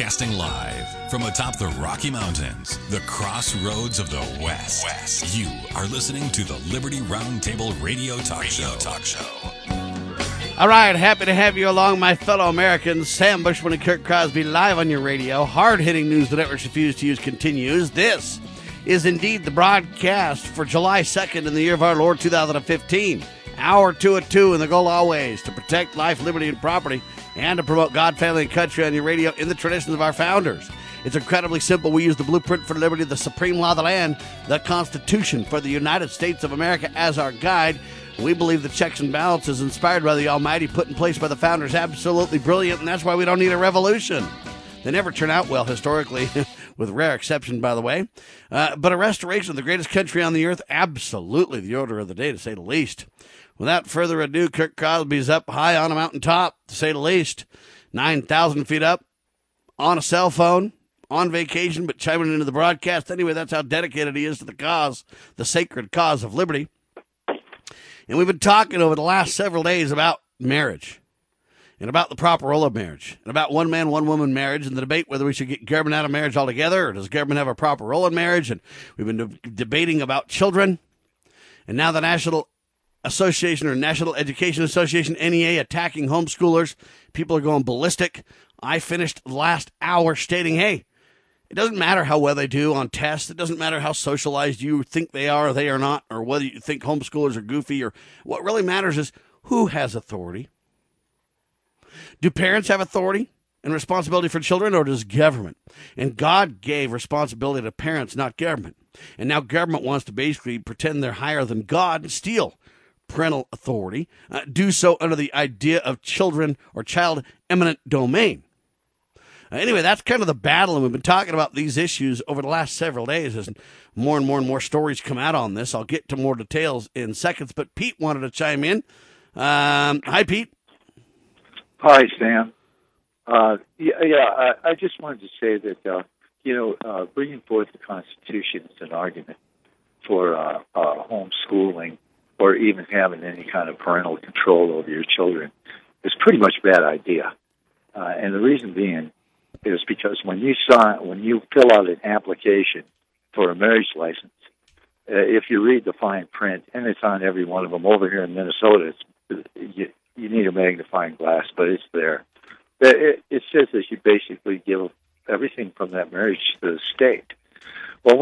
Broadcasting live from atop the Rocky Mountains, the crossroads of the West. You are listening to the Liberty Roundtable Radio Talk Show. All right, happy to have you along, my fellow Americans. Sam Bushman and Kirk Crosby live on your radio. Hard-hitting news the networks refuse to use continues. This is indeed the broadcast for July 2nd in the year of our Lord 2015. Hour 2 at 2, and the goal always to protect life, liberty, and property, and to promote God, family, and country on your radio in the traditions of our founders. It's incredibly simple. We use the blueprint for liberty, the supreme law of the land, the Constitution for the United States of America as our guide. We believe the checks and balances inspired by the Almighty, put in place by the founders, absolutely brilliant, and that's why we don't need a revolution. They never turn out well historically, with rare exception, by the way. But a restoration of the greatest country on the earth, absolutely the order of the day, to say the least. Without further ado, Kirk Crosby's up high on a mountaintop, to say the least. 9,000 feet up, on a cell phone, on vacation, but chiming into the broadcast. Anyway, that's how dedicated he is to the cause, the sacred cause of liberty. And we've been talking over the last several days about marriage, and about the proper role of marriage, and about one man, one woman marriage, and the debate whether we should get government out of marriage altogether, or does government have a proper role in marriage. And we've been debating about children. And now the National Association, or National Education Association, NEA, attacking homeschoolers. People are going ballistic. I finished the last hour stating, hey, it doesn't matter how well they do on tests. It doesn't matter how socialized you think they are or they are not, or whether you think homeschoolers are goofy, or what really matters is who has authority. Do parents have authority and responsibility for children, or does government? And God gave responsibility to parents, not government. And now government wants to basically pretend they're higher than God and steal parental authority, do so under the idea of children or child eminent domain. Anyway, that's kind of the battle, and we've been talking about these issues over the last several days as more and more stories come out on this. I'll get to more details in seconds, but Pete wanted to chime in. Hi, Pete. Hi, Sam. I just wanted to say that, bringing forth the Constitution is an argument for homeschooling or even having any kind of parental control over your children is pretty much a bad idea. And the reason being is because when you fill out an application for a marriage license, if you read the fine print, and it's on every one of them over here in Minnesota, you need a magnifying glass, but it's there. It says that you basically give everything from that marriage to the state. Well,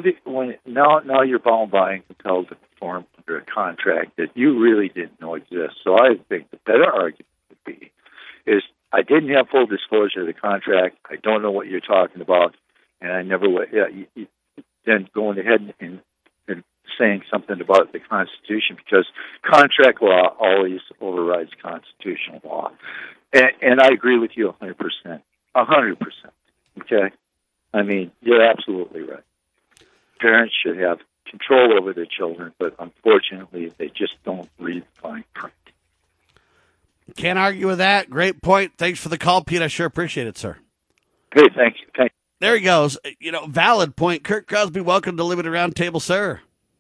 now you're bound by and compelled to perform under a contract that you really didn't know exists. So I think the better argument would be is I didn't have full disclosure of the contract. I don't know what you're talking about, and I never would. Then going ahead and saying something about the Constitution, because contract law always overrides constitutional law. And I agree with you 100%. 100%. Okay? I mean, you're absolutely right. Parents should have control over their children, but unfortunately, they just don't read the fine print. Can't argue with that. Great point. Thanks for the call, Pete. I sure appreciate it, sir. Hey, thank you. There he goes. Valid point. Kirk Crosby, welcome to Liberty Roundtable, sir.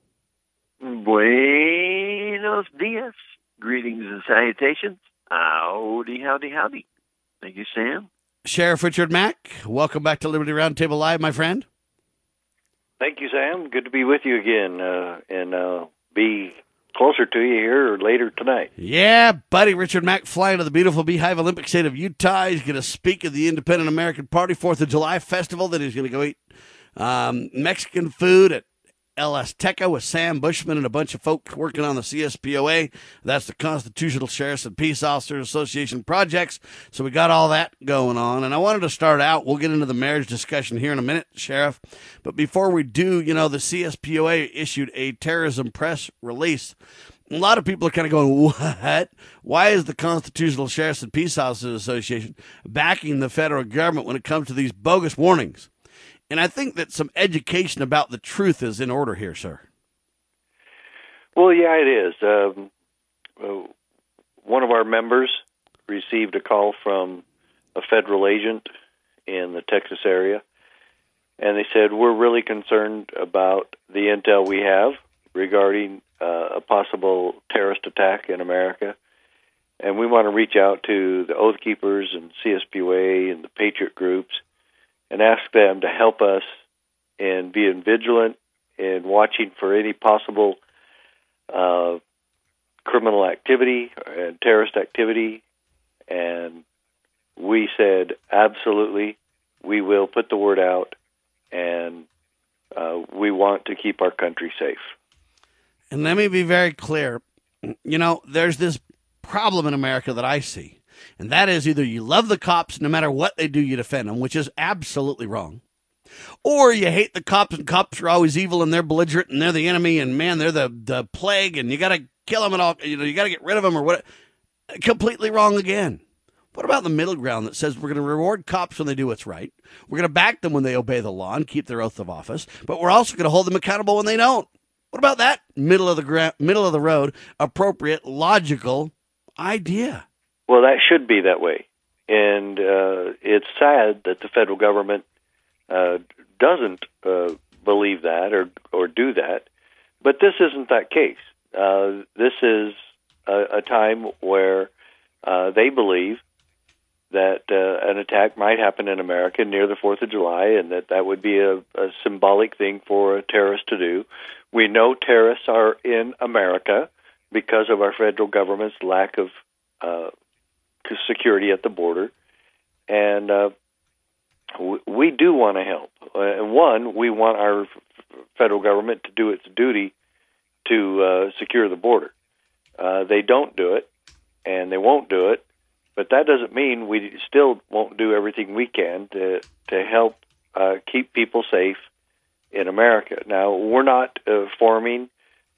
Buenos dias. Greetings and salutations. Howdy. Thank you, Sam. Sheriff Richard Mack, welcome back to Liberty Roundtable Live, my friend. Thank you, Sam. Good to be with you again, and be closer to you here later tonight. Yeah, buddy. Richard Mack flying to the beautiful Beehive Olympic State of Utah. He's going to speak at the Independent American Party 4th of July Festival. Then he's going to go eat Mexican food at El Azteca with Sam Bushman and a bunch of folks working on the CSPOA. That's the Constitutional Sheriffs and Peace Officers Association projects. So we got all that going on. And I wanted to start out, we'll get into the marriage discussion here in a minute, Sheriff. But before we do, the CSPOA issued a terrorism press release. A lot of people are kind of going, what? Why is the Constitutional Sheriffs and Peace Officers Association backing the federal government when it comes to these bogus warnings? And I think that some education about the truth is in order here, sir. Well, yeah, it is. One of our members received a call from a federal agent in the Texas area, and they said, we're really concerned about the intel we have regarding a possible terrorist attack in America, and we want to reach out to the Oath Keepers and CSPOA and the Patriot groups and ask them to help us in being vigilant and watching for any possible criminal activity and terrorist activity. And we said, absolutely, we will put the word out, and we want to keep our country safe. And let me be very clear. You know, there's this problem in America that I see, and that is either you love the cops, no matter what they do, you defend them, which is absolutely wrong. Or you hate the cops, and cops are always evil, and they're belligerent, and they're the enemy, and man, they're the plague, and you got to kill them at all. You know, you got to get rid of them, or what? Completely wrong again. What about the middle ground that says we're going to reward cops when they do what's right, we're going to back them when they obey the law and keep their oath of office, but we're also going to hold them accountable when they don't? What about that middle of the road, appropriate, logical idea? Well, that should be that way, and it's sad that the federal government doesn't believe that or do that. But this isn't that case. This is a time where they believe that an attack might happen in America near the 4th of July, and that would be a symbolic thing for a terrorist to do. We know terrorists are in America because of our federal government's lack of security at the border. And we do want to help. One, we want our federal government to do its duty to secure the border. They don't do it, and they won't do it, but that doesn't mean we still won't do everything we can to help keep people safe in America. Now, we're not forming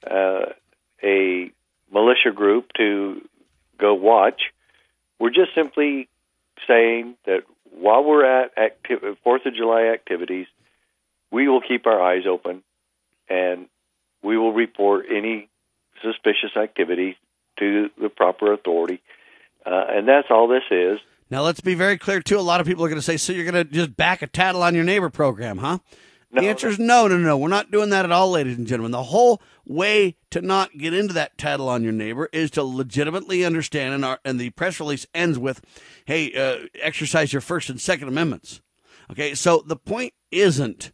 a militia group to go watch. We're just simply saying that while we're at 4th of July activities, we will keep our eyes open, and we will report any suspicious activity to the proper authority. And that's all this is. Now, let's be very clear, too. A lot of people are going to say, so you're going to just back a tattle on your neighbor program, huh? No, the answer is no. We're not doing that at all, ladies and gentlemen. The whole way to not get into that tattle on your neighbor is to legitimately understand, and the press release ends with, hey, exercise your First and Second Amendments. Okay, so the point isn't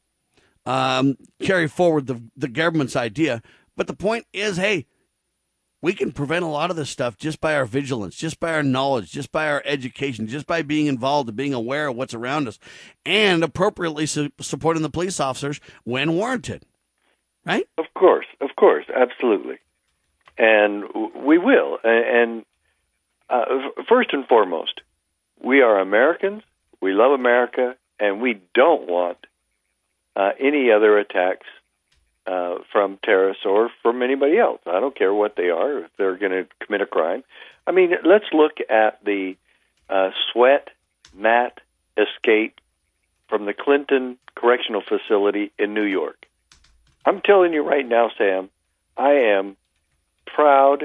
carry forward the government's idea, but the point is, hey, we can prevent a lot of this stuff just by our vigilance, just by our knowledge, just by our education, just by being involved and being aware of what's around us, and appropriately supporting the police officers when warranted. Right? Of course, absolutely. And we will. And first and foremost, we are Americans, we love America, and we don't want any other attacks from terrorists or from anybody else. I don't care what they are, if they're going to commit a crime. I mean, let's look at the Sweat Matt escape from the Clinton Correctional Facility in New York. I'm telling you right now, Sam, I am proud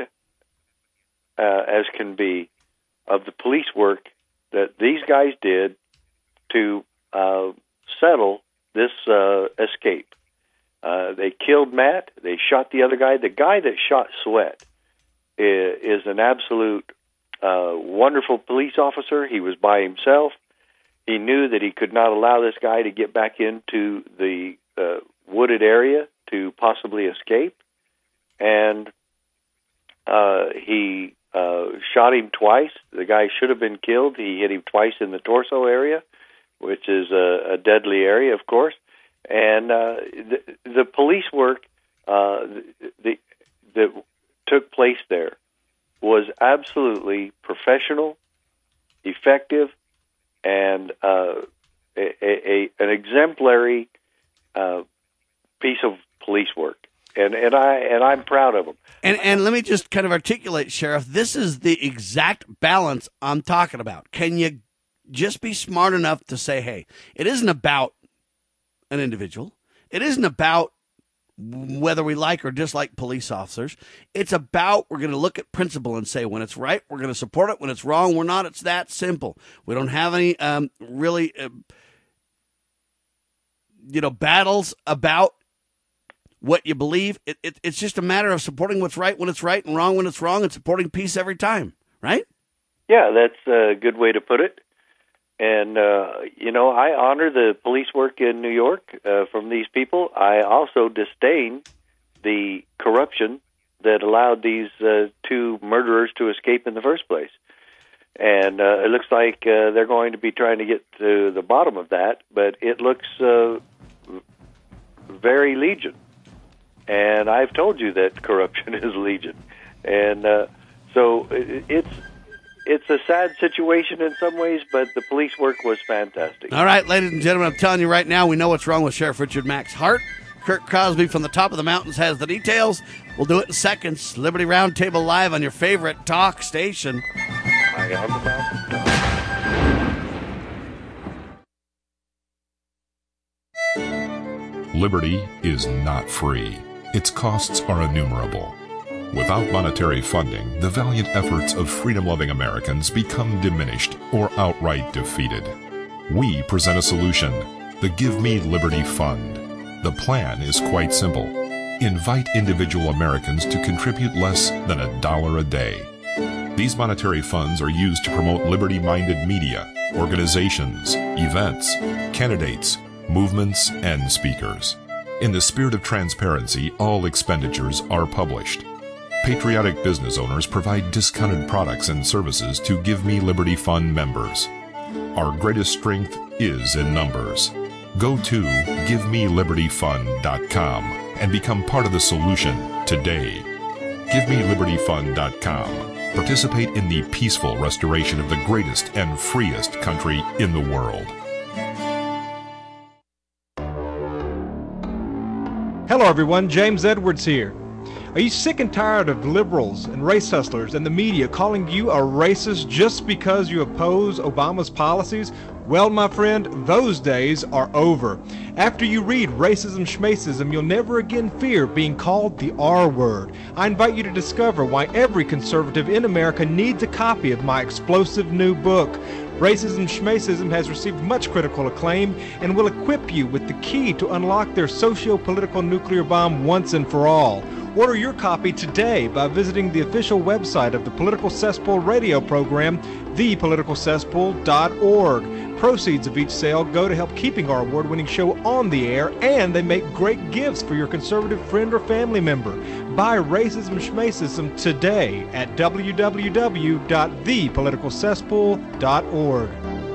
as can be of the police work that these guys did to settle this escape. They killed Matt. They shot the other guy. The guy that shot Sweat is an absolute wonderful police officer. He was by himself. He knew that he could not allow this guy to get back into the wooded area to possibly escape. And he shot him twice. The guy should have been killed. He hit him twice in the torso area, which is a deadly area, of course. And the police work that took place there was absolutely professional, effective, and an exemplary piece of police work. And I'm proud of them. And let me just kind of articulate, Sheriff, this is the exact balance I'm talking about. Can you just be smart enough to say, hey, it isn't about an individual. It isn't about whether we like or dislike police officers. It's about, we're going to look at principle and say, when it's right, we're going to support it. When it's wrong, we're not. It's that simple. We don't have any really, battles about what you believe. It's just a matter of supporting what's right when it's right and wrong when it's wrong, and supporting peace every time, right? Yeah, that's a good way to put it. And, I honor the police work in New York from these people. I also disdain the corruption that allowed these two murderers to escape in the first place. And it looks like they're going to be trying to get to the bottom of that, but it looks very legion. And I've told you that corruption is legion. And so it's a sad situation in some ways, but the police work was fantastic. All right, ladies and gentlemen, I'm telling you right now, we know what's wrong with Sheriff Richard Mack's heart. Kirk Crosby from the top of the mountains has the details. We'll do it in seconds. Liberty Roundtable Live on your favorite talk station. I am the mountain. Liberty is not free. Its costs are innumerable. Without monetary funding, the valiant efforts of freedom-loving Americans become diminished or outright defeated. We present a solution, the Give Me Liberty Fund. The plan is quite simple. Invite individual Americans to contribute less than $1 a day. These monetary funds are used to promote liberty-minded media, organizations, events, candidates, movements, and speakers. In the spirit of transparency, all expenditures are published. Patriotic business owners provide discounted products and services to Give Me Liberty Fund members. Our greatest strength is in numbers. Go to GiveMeLibertyFund.com and become part of the solution today. GiveMeLibertyFund.com. Participate in the peaceful restoration of the greatest and freest country in the world. Hello everyone, James Edwards here. Are you sick and tired of liberals and race hustlers and the media calling you a racist just because you oppose Obama's policies? Well, my friend, those days are over. After you read Racism Schmacism, you'll never again fear being called the R word. I invite you to discover why every conservative in America needs a copy of my explosive new book. Racism Schmacism has received much critical acclaim and will equip you with the key to unlock their socio-political nuclear bomb once and for all. Order your copy today by visiting the official website of the Political Cesspool radio program, thepoliticalcesspool.org. Proceeds of each sale go to help keeping our award-winning show on the air, and they make great gifts for your conservative friend or family member. Buy Racism Schmacism today at www.thepoliticalcesspool.org.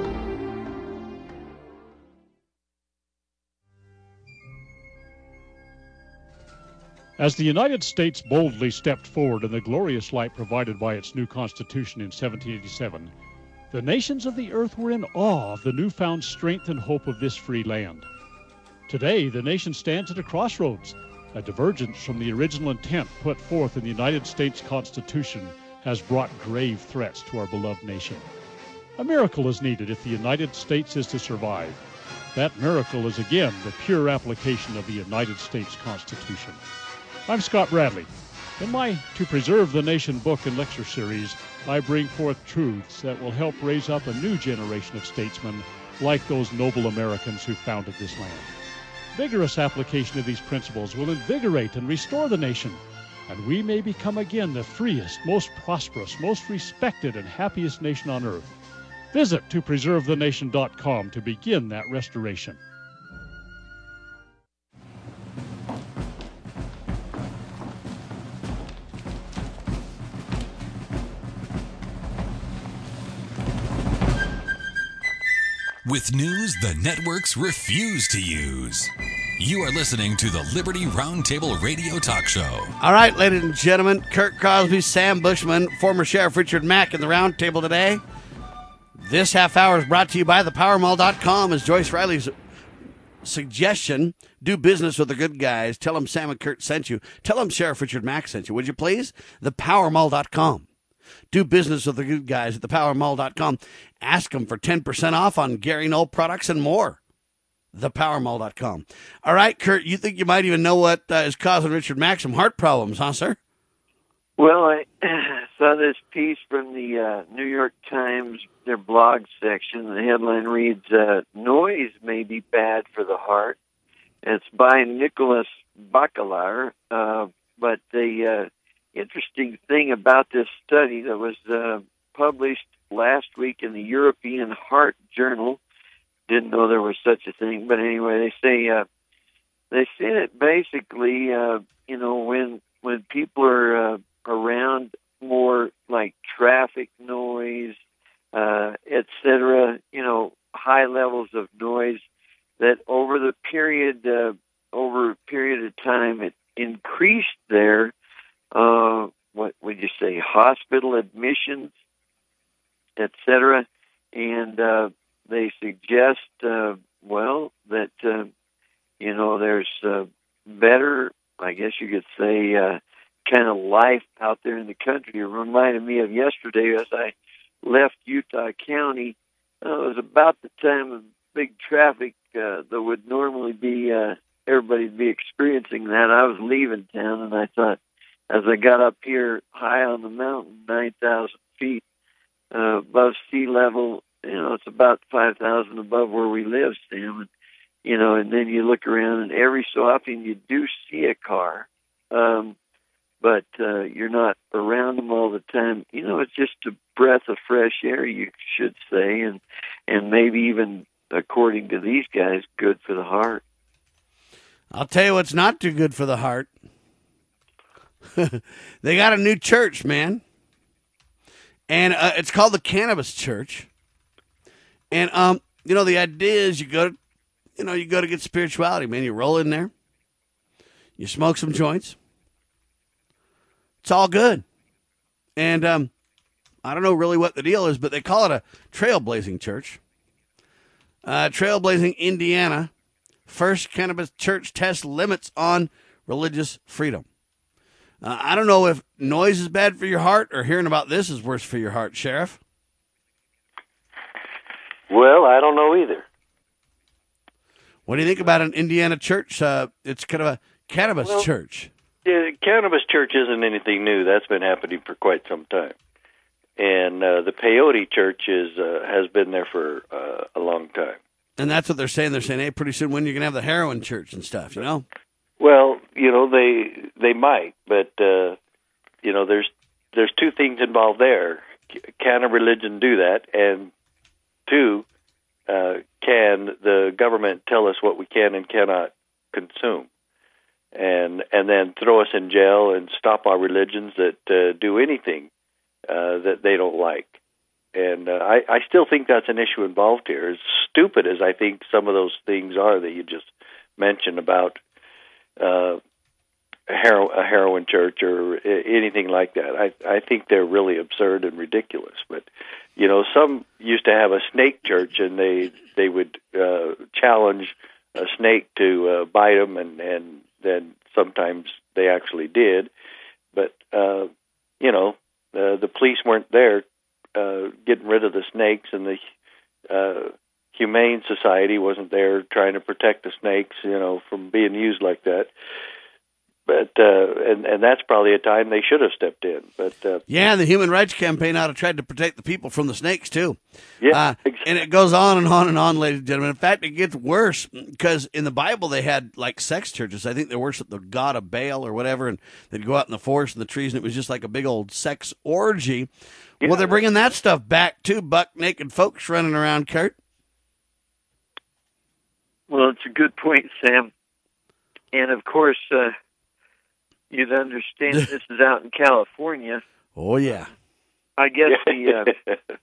As the United States boldly stepped forward in the glorious light provided by its new Constitution in 1787, the nations of the earth were in awe of the newfound strength and hope of this free land. Today, the nation stands at a crossroads. A divergence from the original intent put forth in the United States Constitution has brought grave threats to our beloved nation. A miracle is needed if the United States is to survive. That miracle is again the pure application of the United States Constitution. I'm Scott Bradley. In my To Preserve the Nation book and lecture series, I bring forth truths that will help raise up a new generation of statesmen like those noble Americans who founded this land. Vigorous application of these principles will invigorate and restore the nation, and we may become again the freest, most prosperous, most respected, and happiest nation on earth. Visit topreservethenation.com to begin that restoration. With news the networks refuse to use. You are listening to the Liberty Roundtable Radio Talk Show. All right, ladies and gentlemen, Kirk Crosby, Sam Bushman, former Sheriff Richard Mack in the Roundtable today. This half hour is brought to you by thepowermall.com. As Joyce Riley's suggestion, do business with the good guys. Tell them Sam and Kurt sent you. Tell them Sheriff Richard Mack sent you, would you please? Thepowermall.com. Do business with the good guys at thepowermall.com. Ask them for 10% off on Gary Knoll products and more. Thepowermall.com. All right, Kurt, you think you might even know what is causing Richard Mack some heart problems, huh, sir? Well, I saw this piece from the New York Times, their blog section. The headline reads, Noise may be bad for the heart. It's by Nicholas Bakalar, but the interesting thing about this study that was published last week in the European Heart Journal. Didn't know there was such a thing, but anyway, they say that basically, when people are around more like traffic noise, etc., high levels of noise, that over a period of time, it increased their what would you say, hospital admissions, etc., and they suggest that there's better, I guess you could say, kind of life out there in the country. It reminded me of yesterday as I left Utah County. It was about the time of big traffic that would normally be everybody'd be experiencing that. I was leaving town, and I thought, as I got up here high on the mountain, 9,000 feet above sea level, it's about 5,000 above where we live, Sam. And then you look around, and every so often you do see a car, but you're not around them all the time. It's just a breath of fresh air, you should say, and maybe even, according to these guys, good for the heart. I'll tell you what's not too good for the heart. They got a new church, man. And it's called the Cannabis Church. And, the idea is you go to get spirituality, man. You roll in there. You smoke some joints. It's all good. And I don't know really what the deal is, but they call it a trailblazing church. Trailblazing, Indiana. First cannabis church tests limits on religious freedom. I don't know if noise is bad for your heart or hearing about this is worse for your heart, Sheriff. Well, I don't know either. What do you think about an Indiana church? It's kind of a cannabis church. Yeah, cannabis church isn't anything new. That's been happening for quite some time. And the peyote church has been there for a long time. And that's what they're saying. They're saying, hey, pretty soon when you're going to have the heroin church and stuff, Well, they might, but there's two things involved there. Can a religion do that? And two, can the government tell us what we can and cannot consume, and then throw us in jail and stop our religions that do anything that they don't like? And I still think that's an issue involved here. As stupid as I think some of those things are that you just mentioned about a heroin church or anything like that, I think they're really absurd and ridiculous. But some used to have a snake church, and they would challenge a snake to bite them, and then sometimes they actually did. But the police weren't there getting rid of the snakes, and the Humane Society wasn't there trying to protect the snakes, from being used like that. But and that's probably a time they should have stepped in. But yeah, the Human Rights Campaign ought to try to protect the people from the snakes too. Yeah, exactly. And it goes on and on and on, ladies and gentlemen. In fact, it gets worse because in the Bible they had like sex churches. I think they worshiped the god of Baal or whatever, and they'd go out in the forest and the trees, and it was just like a big old sex orgy. Yeah. Well, they're bringing that stuff back too. Buck naked folks running around, Kurt. Well, it's a good point, Sam. And of course, you'd understand this is out in California. Oh, yeah. I guess the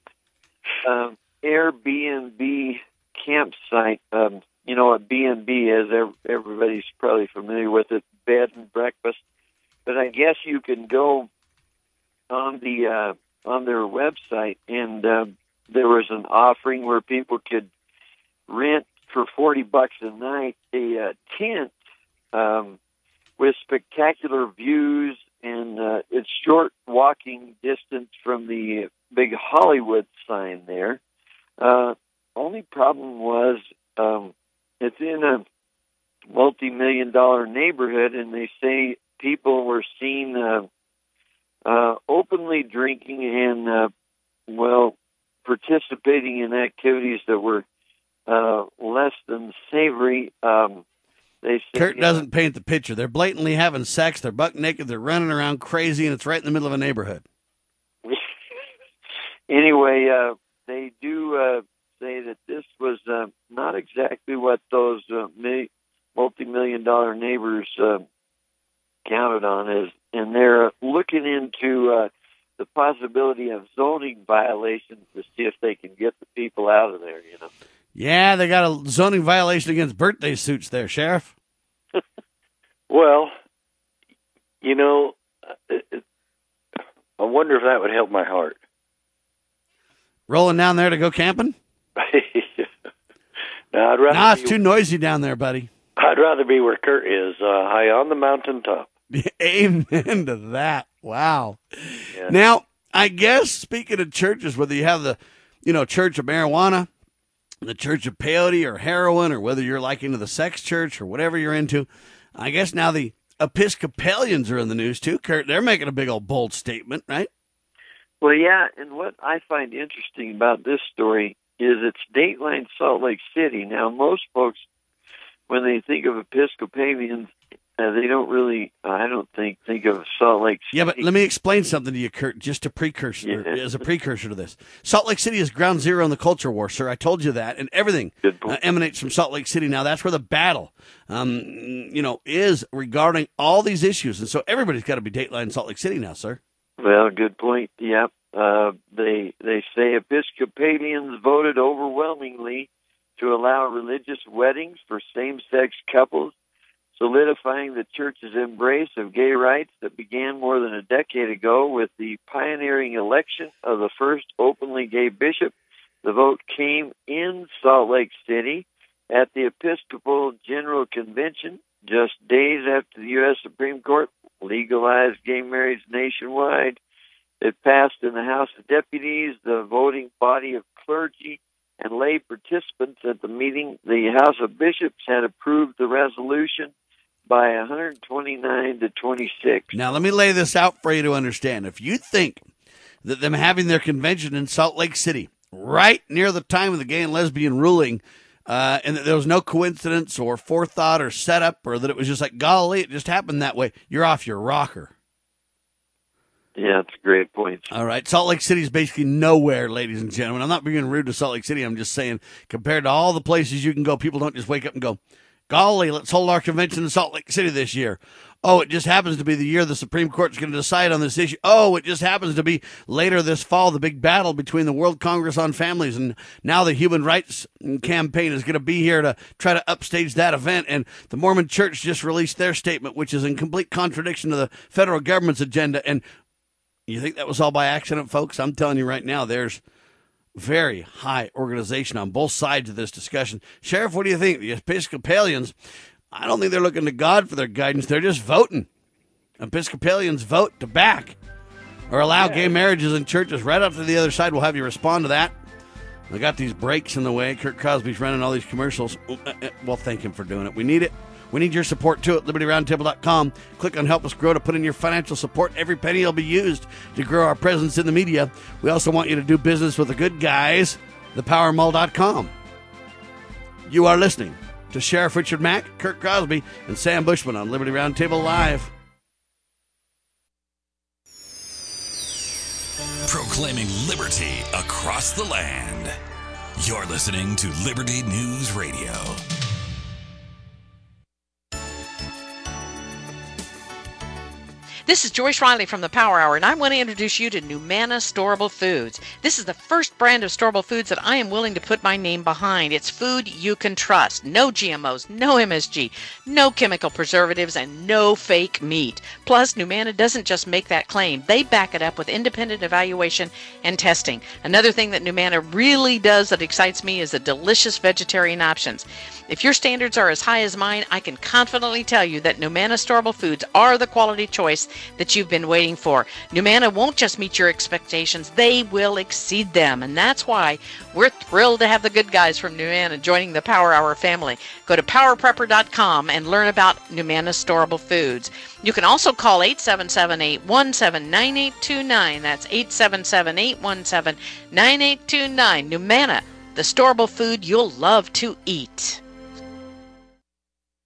Airbnb campsite, what B&B is, everybody's probably familiar with it, bed and breakfast. But I guess you can go on their website, and there was an offering where people could rent for $40 a night a tent with spectacular views, and it's short walking distance from the big Hollywood sign there. Only problem was it's in a multi-million-dollar neighborhood, and they say people were seen openly drinking and, participating in activities that were less than savory. They say, Kurt doesn't paint the picture. They're blatantly having sex. They're buck naked. They're running around crazy, and it's right in the middle of a neighborhood. anyway, they do say that this was not exactly what those multi-million-dollar neighbors counted on, and they're looking into the possibility of zoning violations to see if they can get the people out of there, Yeah, they got a zoning violation against birthday suits there, Sheriff. Well, I wonder if that would help my heart. Rolling down there to go camping? No, I'd rather it's too noisy down there, buddy. I'd rather be where Kurt is, high on the mountaintop. Amen to that. Wow. Yeah. Now, I guess, speaking of churches, whether you have the, church of marijuana, the church of peyote or heroin, or whether you're like into the sex church or whatever you're into, I guess now the Episcopalians are in the news too, Kurt. They're making a big old bold statement, right? Well, yeah, and what I find interesting about this story is it's Dateline Salt Lake City. Now, most folks, when they think of Episcopalians, they don't really, I don't think of Salt Lake City. Yeah, but let me explain something to you, Kurt, just a precursor, as a precursor to this. Salt Lake City is ground zero in the culture war, sir. I told you that, and everything emanates from Salt Lake City. Now, that's where the battle, is regarding all these issues, and so everybody's got to be Dateline Salt Lake City now, sir. Well, good point. Yep. They say Episcopalians voted overwhelmingly to allow religious weddings for same-sex couples, solidifying the church's embrace of gay rights that began more than a decade ago with the pioneering election of the first openly gay bishop. The vote came in Salt Lake City at the Episcopal General Convention, just days after the U.S. Supreme Court legalized gay marriage nationwide. It passed in the House of Deputies, the voting body of clergy and lay participants at the meeting. The House of Bishops had approved the resolution by 129 to 26. Now, let me lay this out for you to understand. If you think that them having their convention in Salt Lake City, right near the time of the gay and lesbian ruling, and that there was no coincidence or forethought or setup, or that it was just like, golly, it just happened that way, you're off your rocker. Yeah, that's a great point. All right. Salt Lake City is basically nowhere, ladies and gentlemen. I'm not being rude to Salt Lake City. I'm just saying, compared to all the places you can go, people don't just wake up and go, golly, let's hold our convention in Salt Lake City this year. Oh, it just happens to be the year the Supreme Court's going to decide on this issue. Oh, it just happens to be later this fall, the big battle between the World Congress on Families, and now the Human Rights Campaign is going to be here to try to upstage that event. And the Mormon Church just released their statement, which is in complete contradiction to the federal government's agenda. And you think that was all by accident, folks? I'm telling you right now, there's very high organization on both sides of this discussion. Sheriff, what do you think? The Episcopalians, I don't think they're looking to God for their guidance. They're just voting. Episcopalians vote to back or allow gay marriages in churches. Right up to the other side, we'll have you respond to that. I got these breaks in the way. Kurt Crosby's running all these commercials. Well, thank him for doing it. We need it. We need your support, too, at LibertyRoundtable.com. Click on Help Us Grow to put in your financial support. Every penny will be used to grow our presence in the media. We also want you to do business with the good guys, thepowermall.com. You are listening to Sheriff Richard Mack, Kurt Crosby, and Sam Bushman on Liberty Roundtable Live. Proclaiming liberty across the land. You're listening to Liberty News Radio. This is Joyce Riley from the Power Hour, and I want to introduce you to Numana Storable Foods. This is the first brand of storable foods that I am willing to put my name behind. It's food you can trust. No GMOs, no MSG, no chemical preservatives, and no fake meat. Plus, Numana doesn't just make that claim. They back it up with independent evaluation and testing. Another thing that Numana really does that excites me is the delicious vegetarian options. If your standards are as high as mine, I can confidently tell you that Numana Storable Foods are the quality choice that you've been waiting for. Numana won't just meet your expectations, they will exceed them. And that's why we're thrilled to have the good guys from Numana joining the Power Hour family. Go to powerprepper.com and learn about Numana Storable Foods. You can also call 877-817-9829. That's 877-817-9829. Numana, the storable food you'll love to eat.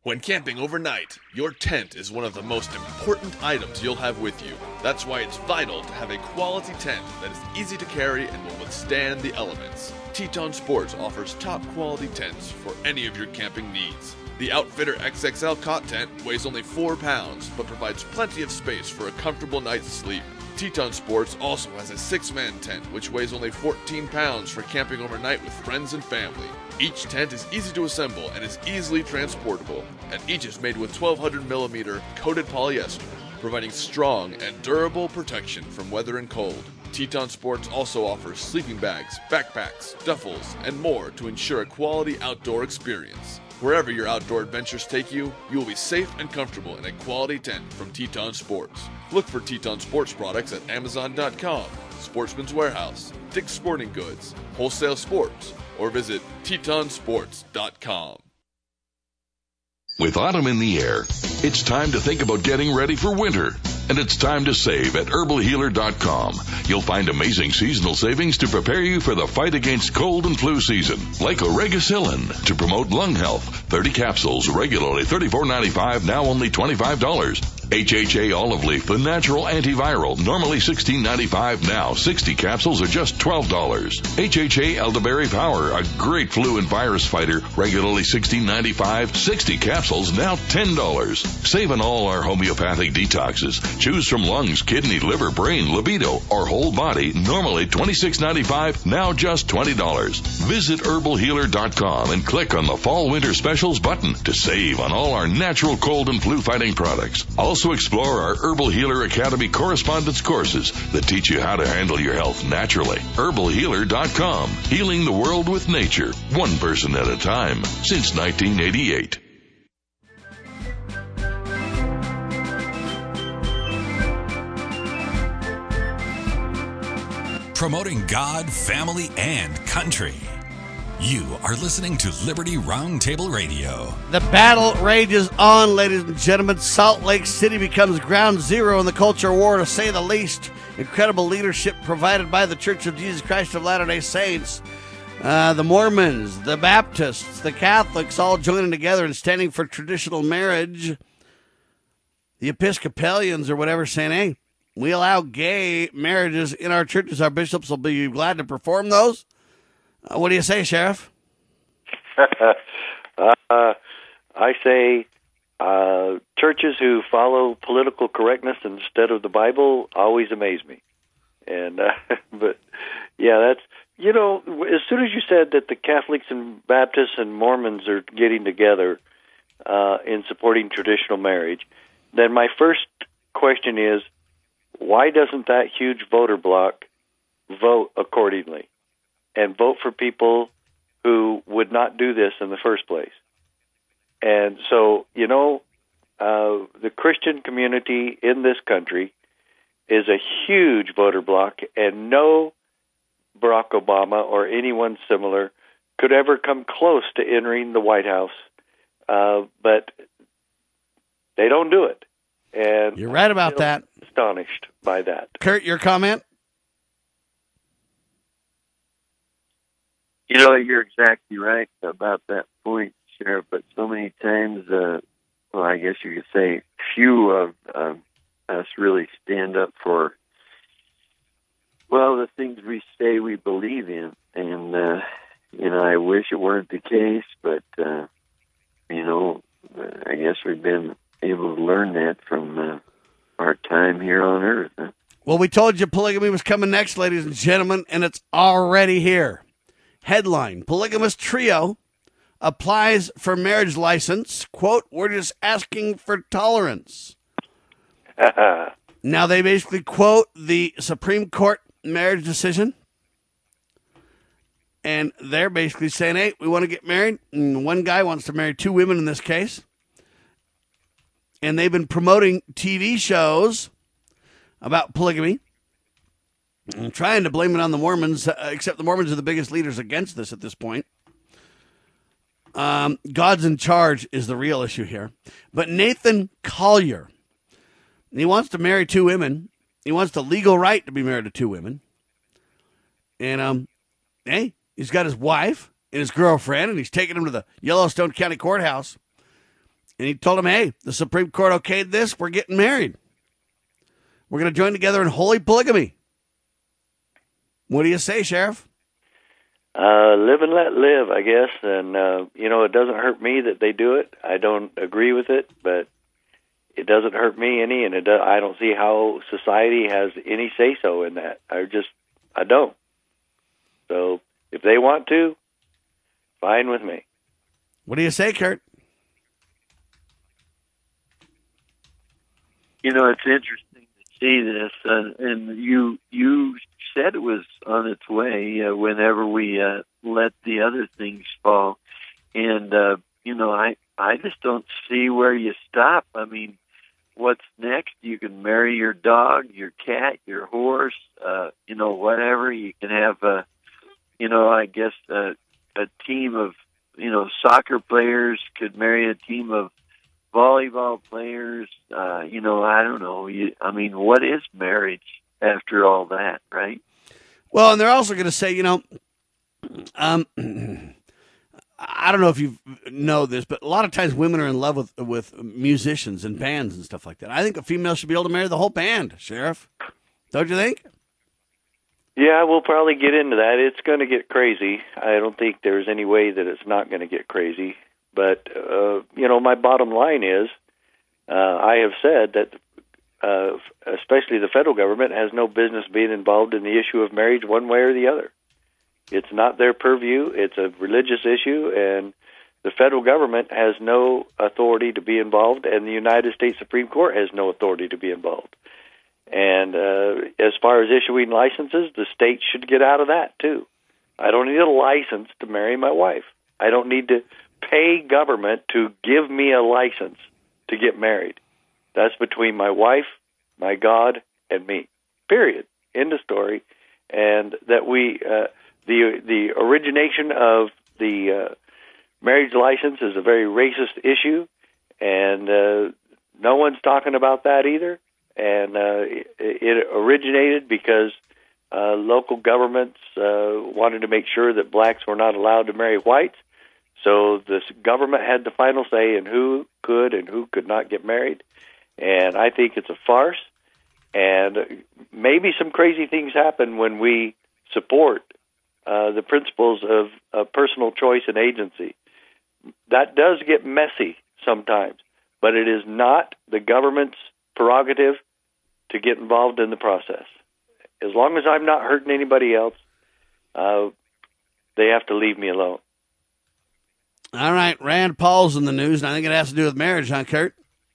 When camping overnight, your tent is one of the most important items you'll have with you. That's why it's vital to have a quality tent that is easy to carry and will withstand the elements. Teton Sports offers top quality tents for any of your camping needs. The Outfitter XXL cot tent weighs only 4 pounds, but provides plenty of space for a comfortable night's sleep. Teton Sports also has a 6-man tent, which weighs only 14 pounds for camping overnight with friends and family. Each tent is easy to assemble and is easily transportable, and each is made with 1200 millimeter coated polyester, providing strong and durable protection from weather and cold. Teton Sports also offers sleeping bags, backpacks, duffels, and more to ensure a quality outdoor experience. Wherever your outdoor adventures take you, you will be safe and comfortable in a quality tent from Teton Sports. Look for Teton Sports products at Amazon.com, Sportsman's Warehouse, Dick's Sporting Goods, Wholesale Sports, or visit TetonSports.com. With autumn in the air, it's time to think about getting ready for winter. And it's time to save at herbalhealer.com. You'll find amazing seasonal savings to prepare you for the fight against cold and flu season. Like Oregacillin to promote lung health. 30 capsules, regularly $34.95, now only $25. HHA Olive Leaf, the natural antiviral, normally $16.95, now 60 capsules are just $12. HHA Elderberry Power, a great flu and virus fighter, regularly $16.95, 60 capsules, now $10. Save on all our homeopathic detoxes. Choose from lungs, kidney, liver, brain, libido, or whole body, normally $26.95, now just $20. Visit herbalhealer.com and click on the Fall Winter Specials button to save on all our natural cold and flu fighting products. Also explore our Herbal Healer Academy correspondence courses that teach you how to handle your health naturally. herbalhealer.com, healing the world with nature, one person at a time, since 1988. Promoting God, family, and country. You are listening to Liberty Roundtable Radio. The battle rages on, ladies and gentlemen. Salt Lake City becomes ground zero in the culture war, to say the least. Incredible leadership provided by the Church of Jesus Christ of Latter-day Saints. The Mormons, the Baptists, the Catholics all joining together and standing for traditional marriage. The Episcopalians or whatever saying, hey, we allow gay marriages in our churches. Our bishops will be glad to perform those. What do you say, Sheriff? I say churches who follow political correctness instead of the Bible always amaze me. And but yeah, that's, you know, as soon as you said that the Catholics and Baptists and Mormons are getting together in supporting traditional marriage, then my first question is, why doesn't that huge voter bloc vote accordingly and vote for people who would not do this in the first place? And so, you know, the Christian community in this country is a huge voter bloc, and no Barack Obama or anyone similar could ever come close to entering the White House, but they don't do it. And you're right about that. Astonished by that. Kurt, your comment? You know, you're exactly right about that point, Sheriff, but so many times, well, I guess you could say few of us really stand up for, well, the things we say we believe in. And, you know, I wish it weren't the case, but, you know, I guess we've been able to learn that from our time here on Earth. Huh? Well, we told you polygamy was coming next, ladies and gentlemen, and it's already here. Headline, Polygamous Trio applies for marriage license. Quote, we're just asking for tolerance. Now, they basically quote the Supreme Court marriage decision, and they're basically saying, hey, we want to get married, and one guy wants to marry two women in this case. And they've been promoting TV shows about polygamy and trying to blame it on the Mormons, except the Mormons are the biggest leaders against this at this point. God's in charge is the real issue here. But Nathan Collier, he wants to marry two women. He wants the legal right to be married to two women. And, hey, he's got his wife and his girlfriend, and he's taking them to the Yellowstone County Courthouse. And he told him, hey, the Supreme Court okayed this. We're getting married. We're going to join together in holy polygamy. What do you say, Sheriff? Live and let live, I guess. And, it doesn't hurt me that they do it. I don't agree with it, but it doesn't hurt me any, and I don't see how society has any say-so in that. I don't. So if they want to, fine with me. What do you say, Kurt? It's interesting to see this, and you said it was on its way whenever we let the other things fall. And, I just don't see where you stop. I mean, what's next? You can marry your dog, your cat, your horse, whatever. You can have, I guess a team of, soccer players could marry a team of volleyball players. I don't know. What is marriage after all that, right? Well, and they're also going to say, I don't know if you know this, but a lot of times women are in love with musicians and bands and stuff like that. I think a female should be able to marry the whole band, Sheriff. Don't you think? Yeah, we'll probably get into that. It's going to get crazy. I don't think there's any way that it's not going to get crazy. But, my bottom line is I have said that especially the federal government has no business being involved in the issue of marriage one way or the other. It's not their purview. It's a religious issue, and the federal government has no authority to be involved, and the United States Supreme Court has no authority to be involved. And as far as issuing licenses, the states should get out of that, too. I don't need a license to marry my wife. I don't need to pay government to give me a license to get married. That's between my wife, my God, and me. Period. End of story. And that we... The origination of the marriage license is a very racist issue, and no one's talking about that either. And it originated because local governments wanted to make sure that blacks were not allowed to marry whites. So the government had the final say in who could and who could not get married. And I think it's a farce. And maybe some crazy things happen when we support the principles of personal choice and agency. That does get messy sometimes, but it is not the government's prerogative to get involved in the process. As long as I'm not hurting anybody else, they have to leave me alone. All right, Rand Paul's in the news, and I think it has to do with marriage, huh, Kurt?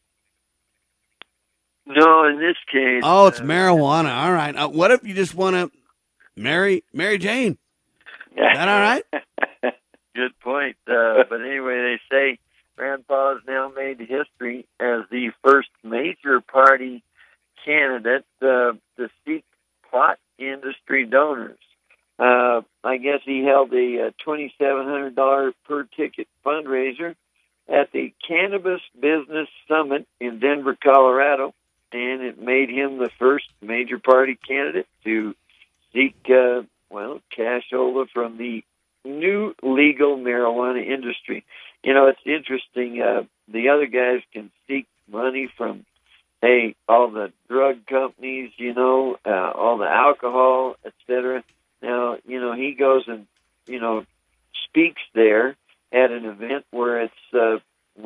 No, in this case... Oh, it's marijuana. All right. What if you just want to marry Jane? Is that all right? Good point. But anyway, they say Rand Paul has now made history as the first major party candidate to seek pot industry donors. I guess he held a $2,700 per ticket fundraiser at the Cannabis Business Summit in Denver, Colorado, and it made him the first major party candidate to seek cash over from the new legal marijuana industry. It's interesting. The other guys can seek money from, all the drug companies, all the alcohol, etc. Now, he goes and, speaks there at an event where it's,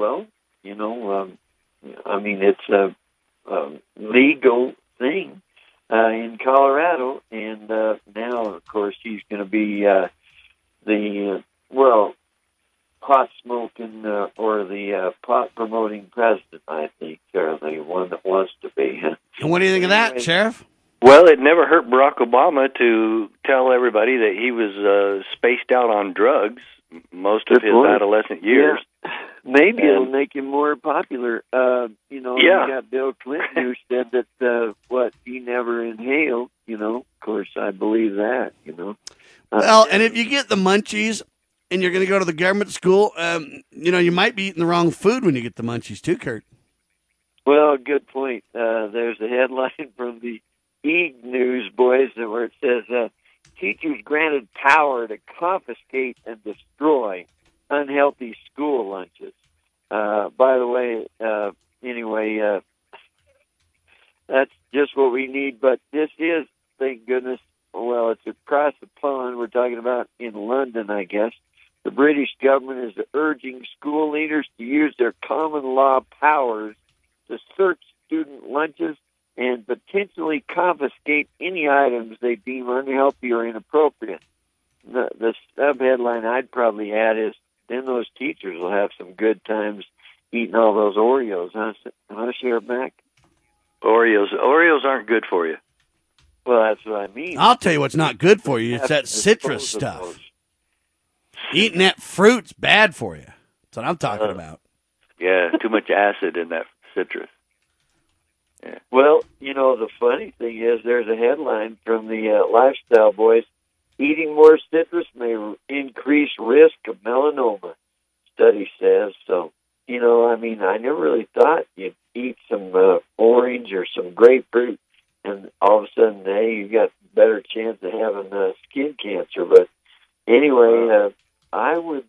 it's a legal thing. In Colorado, and now, of course, he's going to be the pot smoking or the pot promoting president, I think, or the one that wants to be. And what do you think of that, Sheriff? Well, it never hurt Barack Obama to tell everybody that he was spaced out on drugs most of his adolescent years. Yeah. Maybe it'll make him more popular. You got Bill Clinton who said that he never inhaled. Of course, I believe that. Well, and if you get the munchies and you're going to go to the government school, you might be eating the wrong food when you get the munchies too, Kurt. Well, good point. There's a headline from the E-News boys where it says, teachers granted power to confiscate and destroy unhealthy school lunches. By the way, what we need. But this is, thank goodness, well, it's across the pond. We're talking about in London, I guess. The British government is urging school leaders to use their common law powers to search student lunches and potentially confiscate any items they deem unhealthy or inappropriate. The sub-headline I'd probably add is, then those teachers will have some good times eating all those Oreos, huh, Sheriff Mack? Oreos aren't good for you. Well, that's what I mean. I'll tell you what's not good for you. It's that citrus stuff. Eating that fruit's bad for you. That's what I'm talking about. Yeah, too much acid in that citrus. Yeah. Well, the funny thing is there's a headline from the Lifestyle Boys. Eating more citrus may increase risk of melanoma, study says. So, I never really thought you'd eat some orange or some grapefruit, and all of a sudden, hey, you got a better chance of having skin cancer. But anyway, I would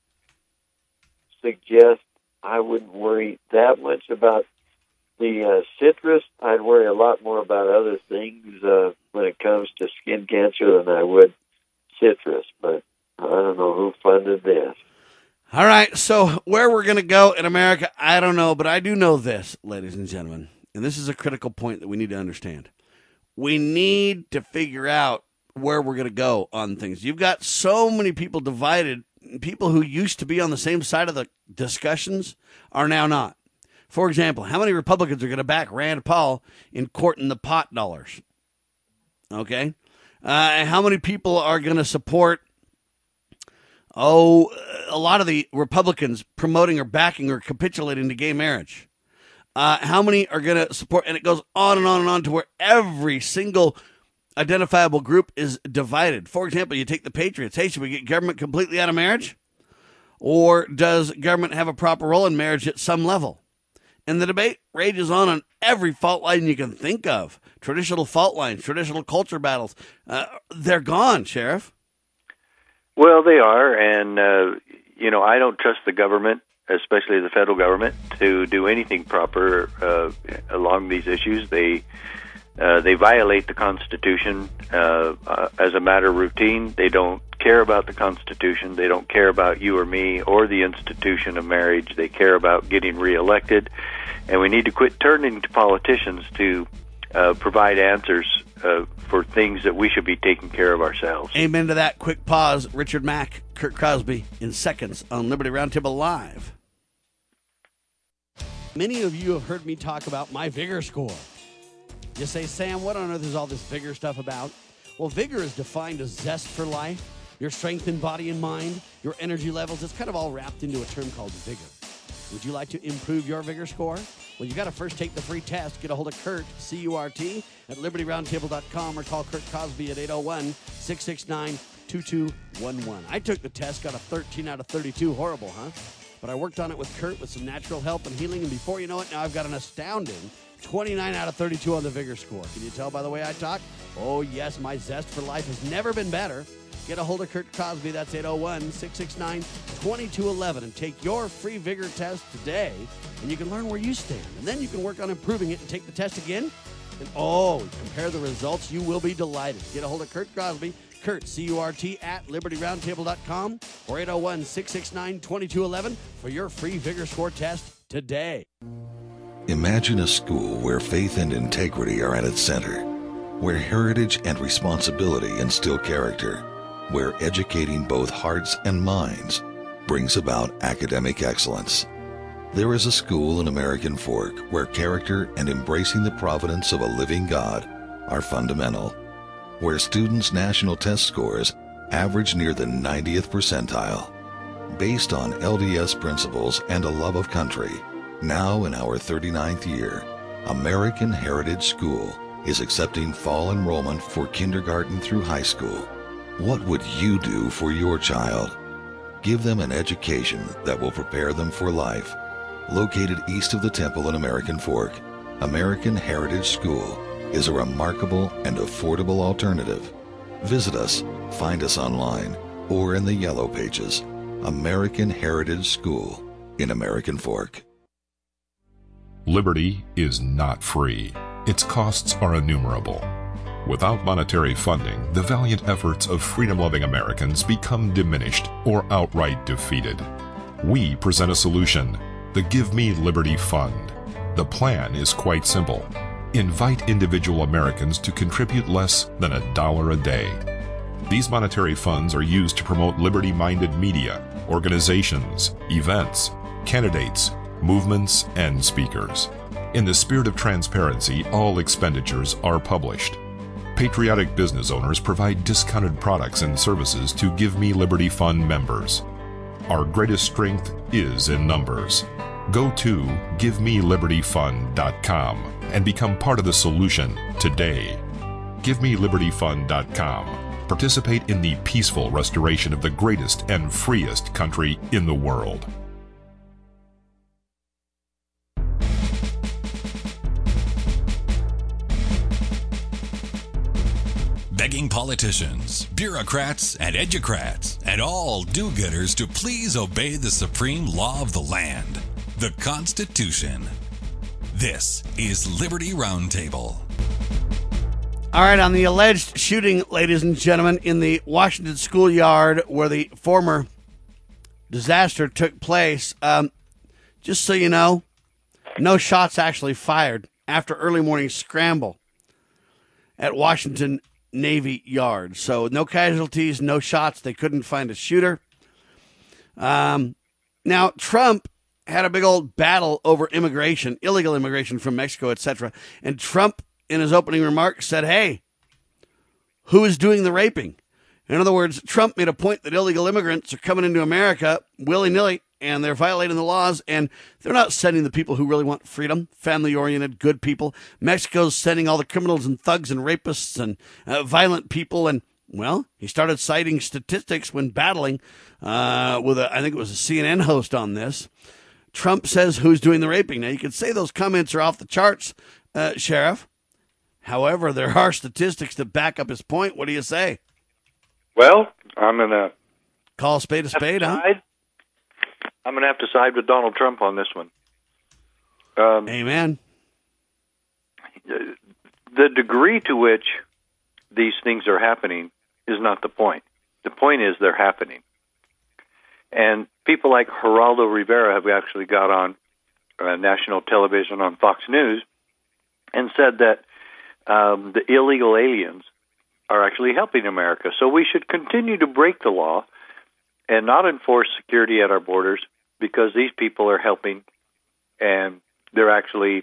suggest I wouldn't worry that much about the citrus. I'd worry a lot more about other things when it comes to skin cancer than I would citrus. But I don't know who funded this. All right, so where we're going to go in America, I don't know, but I do know this, ladies and gentlemen, and this is a critical point that we need to understand. We need to figure out where we're going to go on things. You've got so many people divided. People who used to be on the same side of the discussions are now not. For example, how many Republicans are going to back Rand Paul in courting the pot dollars? Okay. How many people are going to support, a lot of the Republicans promoting or backing or capitulating to gay marriage? How many are going to support, and it goes on and on and on to where every single identifiable group is divided. For example, you take the Patriots. Hey, should we get government completely out of marriage? Or does government have a proper role in marriage at some level? And the debate rages on every fault line you can think of. Traditional fault lines, traditional culture battles. They're gone, Sheriff. Well, they are. And, I don't trust the government, especially the federal government, to do anything proper along these issues. They violate the Constitution as a matter of routine. They don't care about the Constitution. They don't care about you or me or the institution of marriage. They care about getting reelected. And we need to quit turning to politicians to provide answers for things that we should be taking care of ourselves. Amen to that. Quick pause. Richard Mack, Kurt Crosby in seconds on Liberty Roundtable Live. Many of you have heard me talk about my Vigor Score. You say, Sam, what on earth is all this Vigor stuff about? Well, Vigor is defined as zest for life, your strength in body and mind, your energy levels. It's kind of all wrapped into a term called Vigor. Would you like to improve your Vigor Score? Well, you got to first take the free test. Get a hold of Kurt, C-U-R-T, at LibertyRoundtable.com or call Kurt Cosby at 801-669-2211. I took the test, got a 13 out of 32. Horrible, huh? But I worked on it with Kurt with some natural help and healing, and before you know it, now I've got an astounding 29 out of 32 on the Vigor Score. Can you tell by the way I talk? Oh, yes, my zest for life has never been better. Get a hold of Kurt Cosby. That's 801-669-2211. And take your free Vigor test today, and you can learn where you stand. And then you can work on improving it and take the test again. And, compare the results. You will be delighted. Get a hold of Kurt Cosby. Kurt, C-U-R-T, at LibertyRoundtable.com or 801-669-2211 for your free Vigor Score test today. Imagine a school where faith and integrity are at its center, where heritage and responsibility instill character, where educating both hearts and minds brings about academic excellence. There is a school in American Fork where character and embracing the providence of a living God are fundamental, where students' national test scores average near the 90th percentile. Based on LDS principles and a love of country, now in our 39th year, American Heritage School is accepting fall enrollment for kindergarten through high school. What would you do for your child? Give them an education that will prepare them for life. Located east of the temple in American Fork, American Heritage School is a remarkable and affordable alternative. Visit us, find us online, or in the Yellow Pages. American Heritage School in American Fork. Liberty is not free. its costs are innumerable. Without monetary funding, the valiant efforts of freedom-loving Americans become diminished or outright defeated. We present a solution, the Give Me Liberty Fund. The plan is quite simple. Invite individual Americans to contribute less than $1 a day. These monetary funds are used to promote liberty-minded media, organizations, events, candidates, movements, and speakers. In the spirit of transparency, all expenditures are published. Patriotic business owners provide discounted products and services to Give Me Liberty Fund members. Our greatest strength is in numbers. Go to GiveMeLibertyFund.com and become part of the solution today. GiveMeLibertyFund.com. Participate in the peaceful restoration of the greatest and freest country in the world. Begging politicians, bureaucrats, and educrats, and all do-gooders to please obey the supreme law of the land, the Constitution. This is Liberty Roundtable. All right, on the alleged shooting, ladies and gentlemen, in the Washington schoolyard where the former disaster took place, just so you know, no shots actually fired after early morning scramble at Washington Navy Yard. So no casualties, no shots. They couldn't find a shooter. Now, Trump had a big old battle over immigration, illegal immigration from Mexico, etc. And Trump, in his opening remarks, said, hey, who is doing the raping? In other words, Trump made a point that illegal immigrants are coming into America willy-nilly, and they're violating the laws, and they're not sending the people who really want freedom, family-oriented, good people. Mexico's sending all the criminals and thugs and rapists and violent people. And, well, he started citing statistics when battling with, I think it was a CNN host on this. Trump says, who's doing the raping? Now, you could say those comments are off the charts, Sheriff. However, there are statistics that back up his point. What do you say? Well, I'm going to... Call a spade, huh? I'm going to have to side with Donald Trump on this one. Amen. The degree to which these things are happening is not the point. The point is they're happening. And people like Geraldo Rivera have actually got on national television on Fox News and said that the illegal aliens are actually helping America. So we should continue to break the law and not enforce security at our borders because these people are helping and they're actually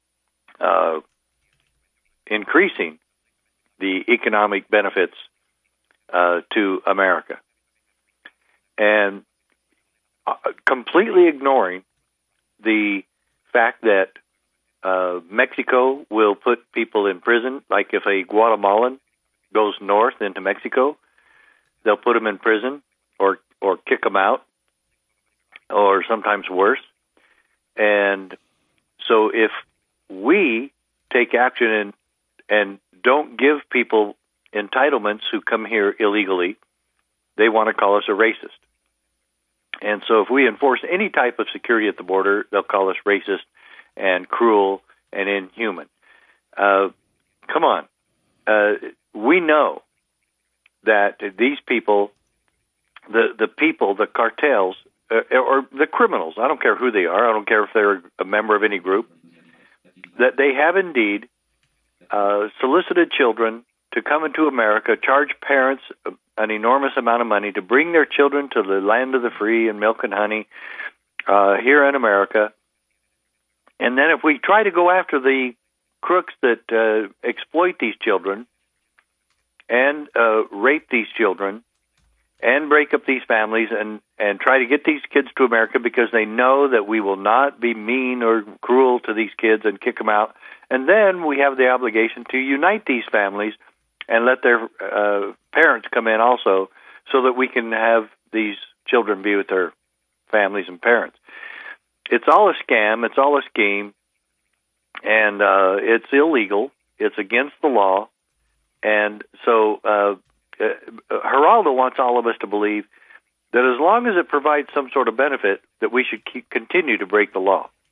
increasing the economic benefits to America. And completely ignoring the fact that Mexico will put people in prison, like if a Guatemalan goes north into Mexico, they'll put him in prison or kick him out, or sometimes worse. And so if we take action and don't give people entitlements who come here illegally, they want to call us a racist. And so if we enforce any type of security at the border, they'll call us racist and cruel and inhuman. Come on. We know that these people, the cartels, or the criminals, I don't care who they are, I don't care if they're a member of any group, that they have indeed solicited children to come into America, charge parents an enormous amount of money to bring their children to the land of the free and milk and honey here in America. And then if we try to go after the crooks that exploit these children and rape these children and break up these families and try to get these kids to America because they know that we will not be mean or cruel to these kids and kick them out. And then we have the obligation to unite these families and let their parents come in also so that we can have these children be with their families and parents. It's all a scam. It's all a scheme. And it's illegal. It's against the law. And so Geraldo wants all of us to believe that as long as it provides some sort of benefit, that we should continue to break the law.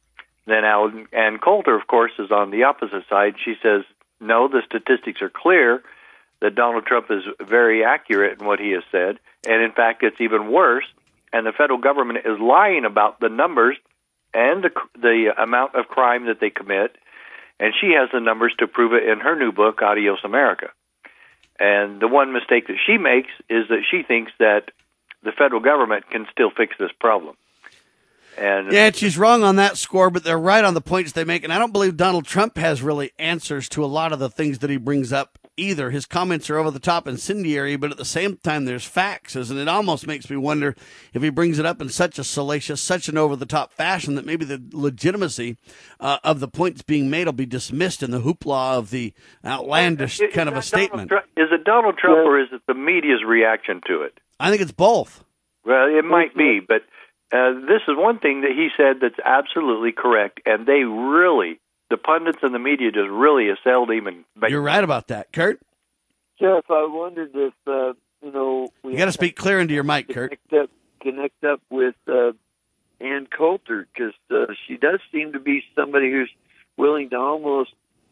then Ann Coulter, of course, is on the opposite side. She says, no, the statistics are clear that Donald Trump is very accurate in what he has said, and in fact, it's even worse, and the federal government is lying about the numbers and the amount of crime that they commit, and she has the numbers to prove it in her new book, Adios America. And the one mistake that she makes is that she thinks that the federal government can still fix this problem. And yeah, she's wrong on that score, but they're right on the points they make. And I don't believe Donald Trump has really answers to a lot of the things that he brings up either. His comments are over the top incendiary, but at the same time, there's facts. And it almost makes me wonder if he brings it up in such a salacious, such an over the top fashion that maybe the legitimacy of the points being made will be dismissed in the hoopla of the outlandish kind of a statement. Is it Donald Trump or is it the media's reaction to it? I think it's both. Well, it might be, but this is one thing that he said that's absolutely correct, and they really, the pundits and the media just really assailed him. And you're right about that, Kurt. Jeff, I wondered if, you got to speak clear into your mic, Kurt. Connect up with Ann Coulter, because she does seem to be somebody who's willing to almost,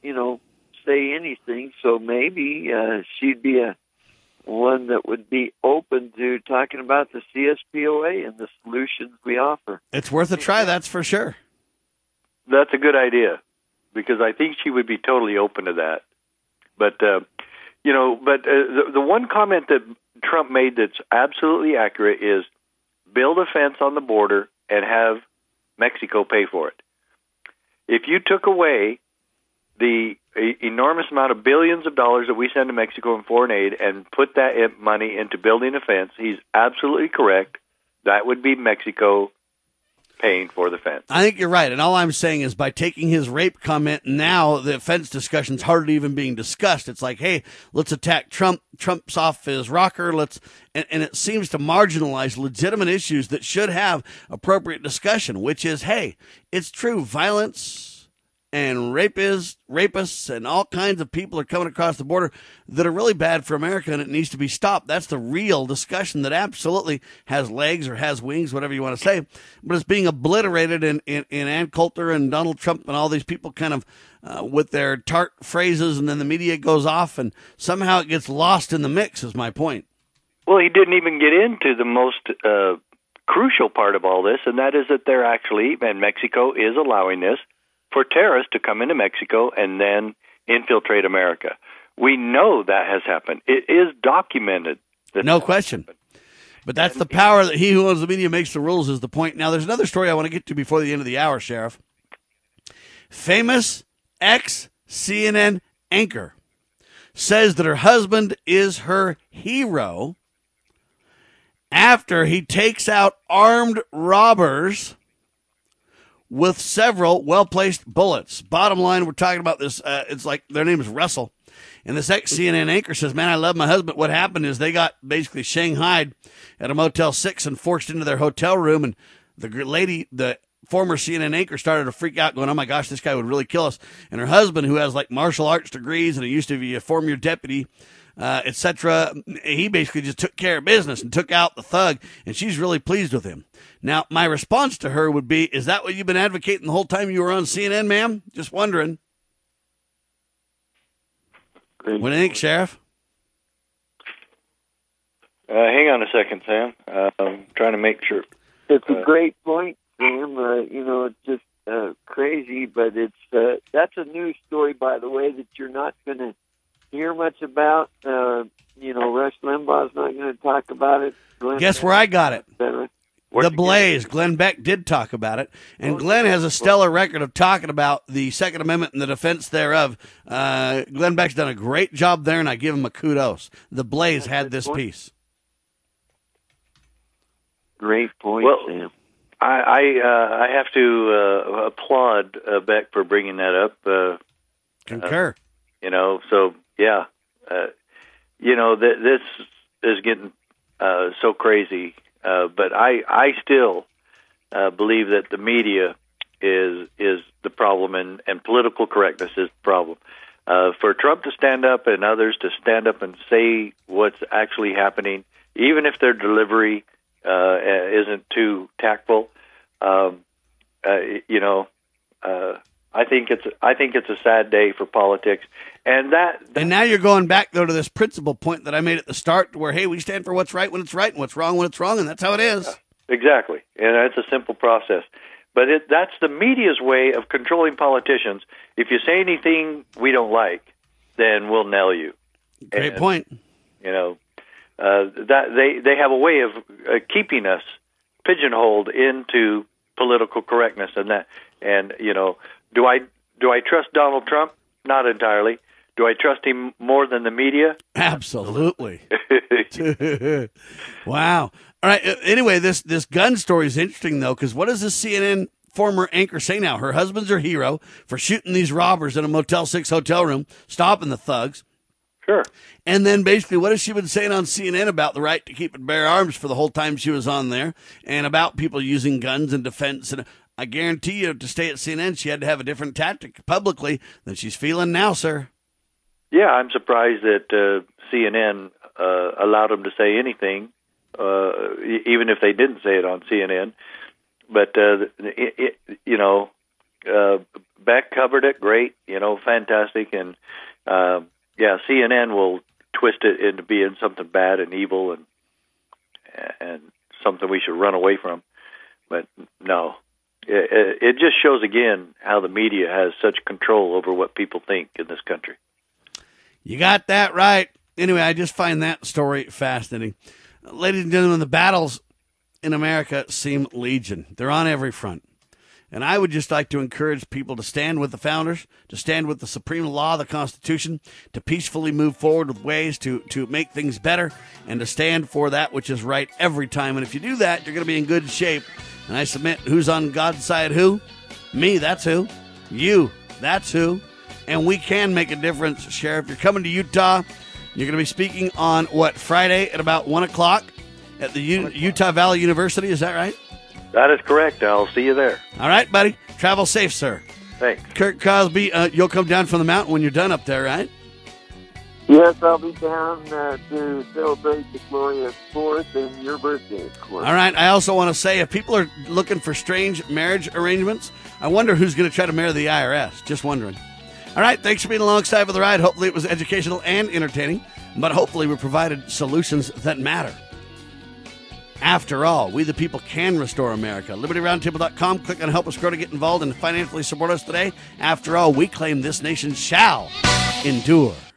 say anything, so maybe she'd be one that would be open to talking about the CSPOA and the solutions we offer. It's worth a try, that's for sure. That's a good idea, because I think she would be totally open to that. But, the one comment that Trump made that's absolutely accurate is build a fence on the border and have Mexico pay for it. If you took away the enormous amount of billions of dollars that we send to Mexico in foreign aid and put that money into building a fence, he's absolutely correct. That would be Mexico paying for the fence. I think you're right. And all I'm saying is by taking his rape comment, now the fence discussion's hardly even being discussed. It's like, hey, let's attack Trump. Trump's off his rocker. And it seems to marginalize legitimate issues that should have appropriate discussion, which is, hey, it's true. Violence and rapists and all kinds of people are coming across the border that are really bad for America, and it needs to be stopped. That's the real discussion that absolutely has legs or has wings, whatever you want to say, but it's being obliterated in Ann Coulter and Donald Trump and all these people kind of with their tart phrases, and then the media goes off, and somehow it gets lost in the mix, is my point. Well, he didn't even get into the most crucial part of all this, and that is that they're actually, and Mexico is allowing this, for terrorists to come into Mexico and then infiltrate America. We know that has happened. It is documented. No question. But that's the power that he who owns the media makes the rules is the point. Now, there's another story I want to get to before the end of the hour, Sheriff. Famous ex-CNN anchor says that her husband is her hero after he takes out armed robbers with several well-placed bullets. Bottom line, we're talking about this. It's like their name is Russell. And this ex-CNN anchor says, man, I love my husband. What happened is they got basically shanghaied at a Motel 6 and forced into their hotel room. And the former CNN anchor started to freak out going, oh my gosh, this guy would really kill us. And her husband, who has like martial arts degrees and he used to be a former deputy, etc., he basically just took care of business and took out the thug. And she's really pleased with him. Now, my response to her would be, is that what you've been advocating the whole time you were on CNN, ma'am? Just wondering. What do you think, Sheriff? Hang on a second, Sam. I'm trying to make sure. It's a great point, Sam. It's just crazy, but that's a news story, by the way, that you're not going to hear much about. Rush Limbaugh's not going to talk about it. Guess where I got it? The Blaze. Glenn Beck did talk about it, and Glenn has a stellar record of talking about the Second Amendment and the defense thereof. Glenn Beck's done a great job there, and I give him a kudos. The Blaze had this piece. Great point, Sam. I have to applaud Beck for bringing that up. Concur. This is getting so crazy. But I still believe that the media is the problem, and political correctness is the problem. For Trump to stand up and others to stand up and say what's actually happening, even if their delivery isn't too tactful, I think it's a sad day for politics, and and now you're going back though to this principle point that I made at the start, where hey, we stand for what's right when it's right and what's wrong when it's wrong, and that's how it is. Exactly, and it's a simple process. But that's the media's way of controlling politicians. If you say anything we don't like, then we'll nail you. Great point. That they have a way of keeping us pigeonholed into political correctness, and do I trust Donald Trump? Not entirely. Do I trust him more than the media? Absolutely. Wow. All right. Anyway, this gun story is interesting though, because what does this CNN former anchor say now? Her husband's her hero for shooting these robbers in a Motel 6 hotel room, stopping the thugs. Sure. And then basically, what has she been saying on CNN about the right to keep and bear arms for the whole time she was on there, and about people using guns in defense? And I guarantee you, to stay at CNN, she had to have a different tactic publicly than she's feeling now, sir. Yeah, I'm surprised that CNN allowed them to say anything, even if they didn't say it on CNN. But Beck covered it great, fantastic, and CNN will twist it into being something bad and evil and something we should run away from. But no, it just shows again how the media has such control over what people think in this country. You got that right. Anyway, I just find that story fascinating. Ladies and gentlemen, the battles in America seem legion. They're on every front. And I would just like to encourage people to stand with the founders, to stand with the supreme law, the Constitution, to peacefully move forward with ways to make things better, and to stand for that which is right every time. And if you do that, you're going to be in good shape. And I submit, who's on God's side? Who? Me, that's who. You, that's who. And we can make a difference, Sheriff. You're coming to Utah. You're going to be speaking on, Friday at about 1 o'clock at the Utah Valley University. Is that right? That is correct. I'll see you there. All right, buddy. Travel safe, sir. Thanks. Kurt Crosby, you'll come down from the mountain when you're done up there, right? Yes, I'll be down to celebrate the glorious 4th and your birthday, of course. All right. I also want to say, if people are looking for strange marriage arrangements, I wonder who's going to try to marry the IRS. Just wondering. All right. Thanks for being alongside for the ride. Hopefully it was educational and entertaining, but hopefully we provided solutions that matter. After all, we the people can restore America. LibertyRoundtable.com. Click on Help Us Grow to get involved and financially support us today. After all, we claim this nation shall endure.